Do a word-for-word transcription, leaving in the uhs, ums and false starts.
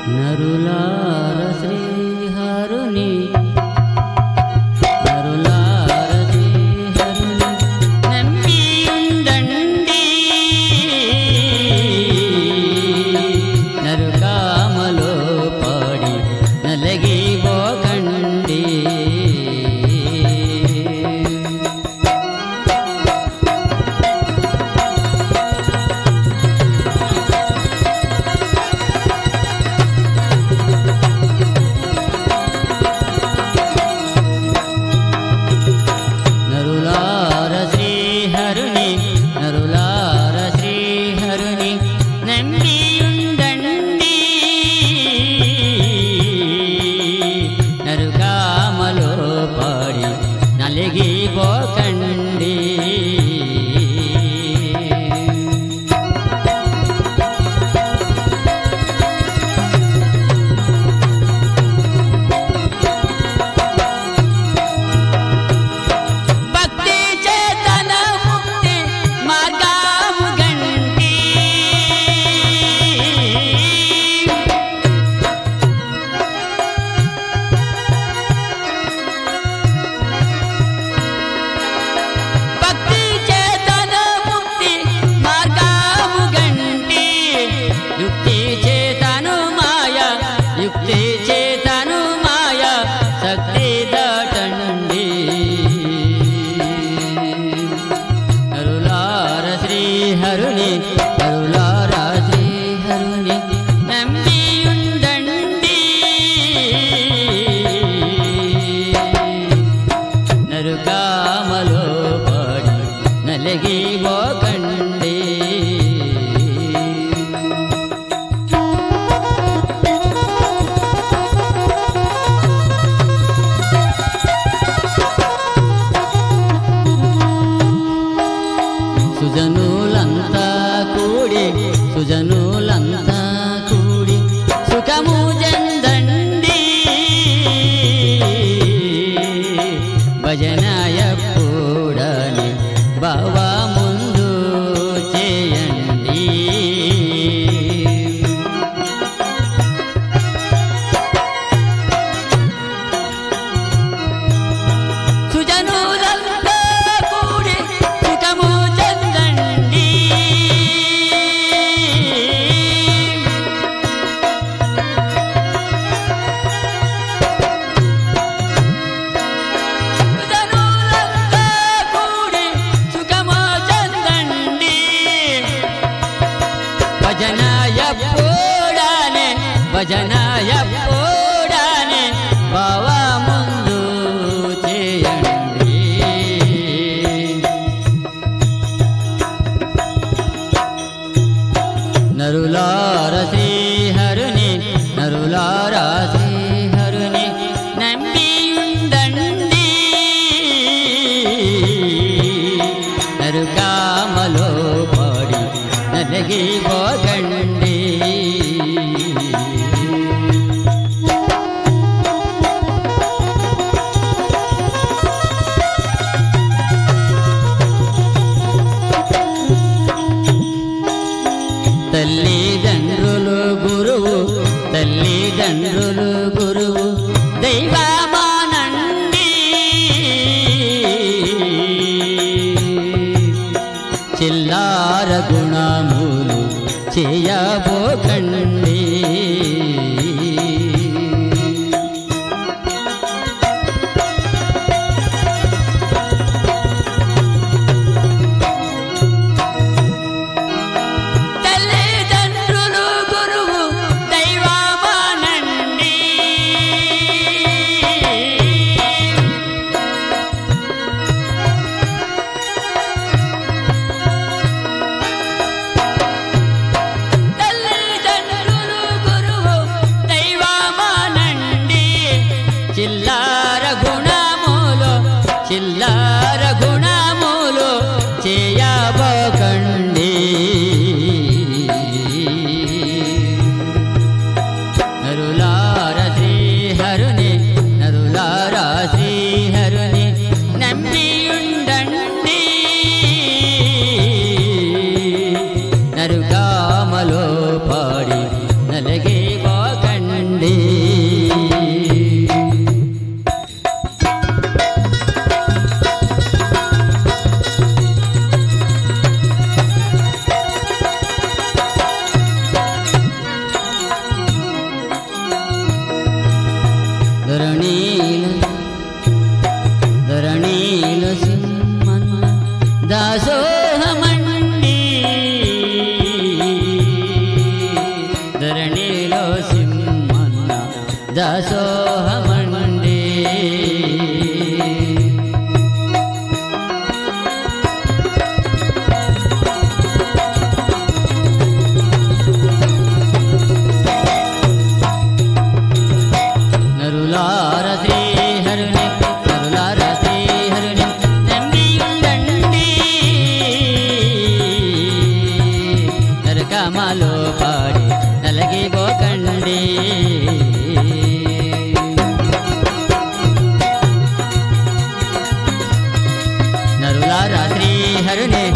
నరులార శ్రీహరుని నరులార శ్రీహరుని నమ్మియుండండి నరుకామలో పాడి నలగిపోకండి నరులార శ్రీహరుని నమ్మియుండండి నరుకామలో పాడి నలిగిపోకండి యుక్తి చేతను మాయ శక్తి దాటండి నరులార శ్రీహరుని నరులార శ్రీహరుని నమ్మియుండండి నరుకామలో పాడి నలిగిపోకండి సుజనులంతా కూడి సుజనులంతా కూడి సుఖము చెందండి భజనయప్పుడని బావా ముందు చేయండి సుజనులంతా కూడి సుఖము భజనయప్పుడనే భజనయప్పుడనే బావా ముందు చేయండి నరులార శ్రీహరుని నరులార శ్రీహరుని నమ్మియుండండి నరుకామలో పాడి నలిగిపోకండి తల్లిదండ్రులు దాసోహమండి నరులార శ్రీహరుని నరులార శ్రీహరుని నందియుండండి నరకమాలో పాడి నలగిపోకండి నరులార శ్రీహరుని